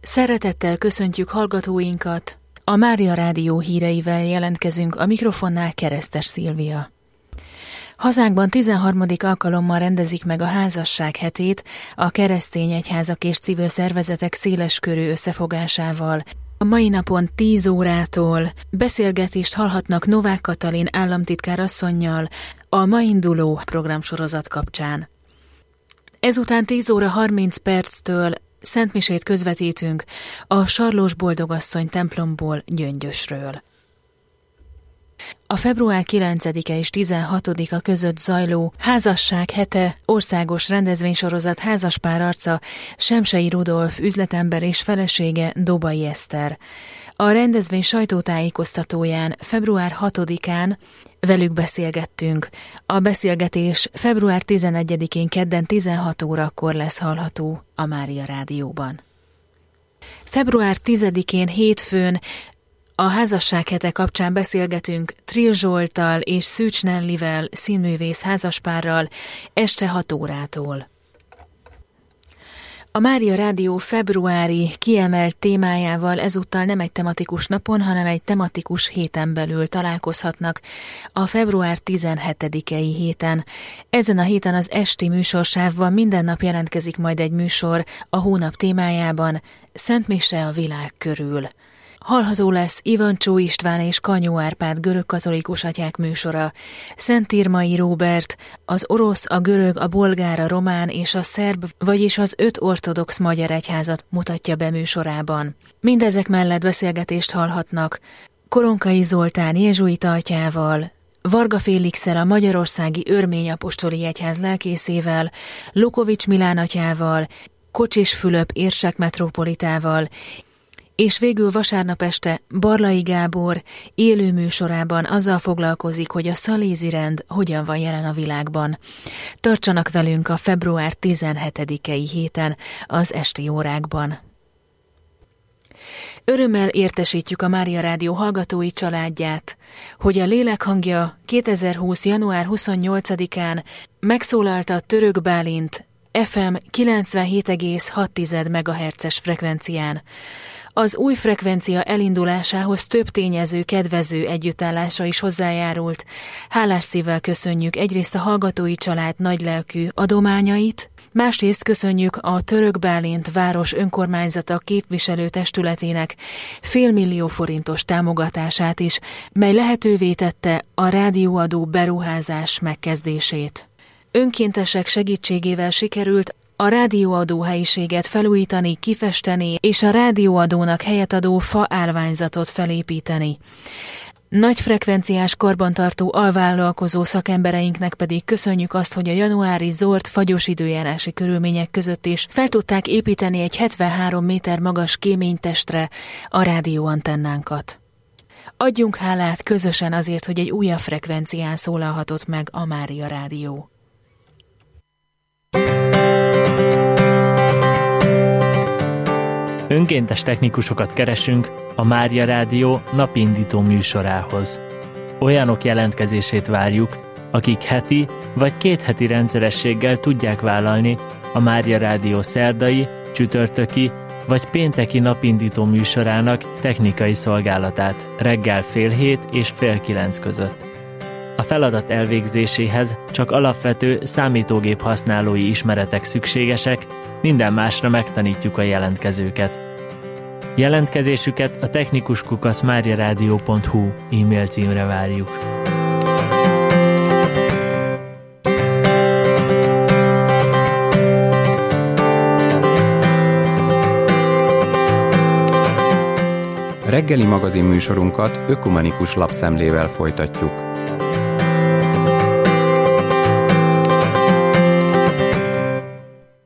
Szeretettel köszöntjük hallgatóinkat, a Mária Rádió híreivel jelentkezünk, a mikrofonnál Keresztes Szilvia. Hazánkban 13. alkalommal rendezik meg a házasság hetét a keresztény egyházak és civil szervezetek széleskörű összefogásával. A mai napon 10 órától beszélgetést hallhatnak Novák Katalin államtitkár asszonnyal a ma induló programsorozat kapcsán. Ezután 10 óra 30 perctől szentmisét közvetítünk a Sarlós Boldogasszony templomból, Gyöngyösről. A február 9-e és 16-a között zajló Házasság hete országos rendezvénysorozat házaspár arca Semsei Rudolf üzletember és felesége Dobai Eszter. A rendezvény sajtótájékoztatóján február 6-án velük beszélgettünk. A beszélgetés február 11-én kedden 16 órakor lesz hallható a Mária Rádióban. Február 10-én hétfőn a házasság hete kapcsán beszélgetünk Trill Zsolttal és Szűcs Nellivel, színművész házaspárral este 6 órától. A Mária Rádió februári kiemelt témájával ezúttal nem egy tematikus napon, hanem egy tematikus héten belül találkozhatnak a február 17-i héten. Ezen a héten az esti műsorsávban minden nap jelentkezik majd egy műsor a hónap témájában, Szent Mise a világ körül. Hallható lesz Ivancsó István és Kanyó Árpád görögkatolikus atyák műsora, Szent Irmai Róbert, az orosz, a görög, a bolgár, a román és a szerb, vagyis az 5 ortodox magyar egyházat mutatja be műsorában. Mindezek mellett beszélgetést hallhatnak Koronkai Zoltán jezsuita atyával, Varga Félixsel a Magyarországi Örmény Apostoli Egyház lelkészével, Lukovics Milán atyával, Kocsis Fülöp érsek metropolitával, és végül vasárnap este Barlai Gábor élő műsorában azzal foglalkozik, hogy a szalézi rend hogyan van jelen a világban. Tartsanak velünk a február 17-i héten az esti órákban. Örömmel értesítjük a Mária Rádió hallgatói családját, hogy a Lélek hangja 2020. január 28-án megszólalta Török Bálint FM 97,6 MHz-es frekvencián. Az új frekvencia elindulásához több tényező kedvező együttállása is hozzájárult. Hálás szívvel köszönjük egyrészt a hallgatói család nagylelkű adományait, másrészt köszönjük a Török Bálint város önkormányzata képviselő testületének $500 000 támogatását is, mely lehetővé tette a rádióadó beruházás megkezdését. Önkéntesek segítségével sikerült a rádióadó helyiséget felújítani, kifesteni és a rádióadónak helyet adó fa állványzatot felépíteni. Nagy frekvenciás karbantartó alvállalkozó szakembereinknek pedig köszönjük azt, hogy a januári zord, fagyos időjárási körülmények között is fel tudták építeni egy 73 méter magas kéménytestre a rádióantennánkat. Adjunk hálát közösen azért, hogy egy újabb frekvencián szólalhatott meg a Mária Rádió. Önkéntes technikusokat keresünk a Mária Rádió napindító műsorához. Olyanok jelentkezését várjuk, akik heti vagy 2 heti rendszerességgel tudják vállalni a Mária Rádió szerdai, csütörtöki vagy pénteki napindító műsorának technikai szolgálatát reggel 8:30 és 8:30 között. A feladat elvégzéséhez csak alapvető számítógép használói ismeretek szükségesek, minden másra megtanítjuk a jelentkezőket. Jelentkezésüket a technikus@mariaradio.hu e-mail címre várjuk. Reggeli magazin műsorunkat ökumenikus lapszemlével folytatjuk.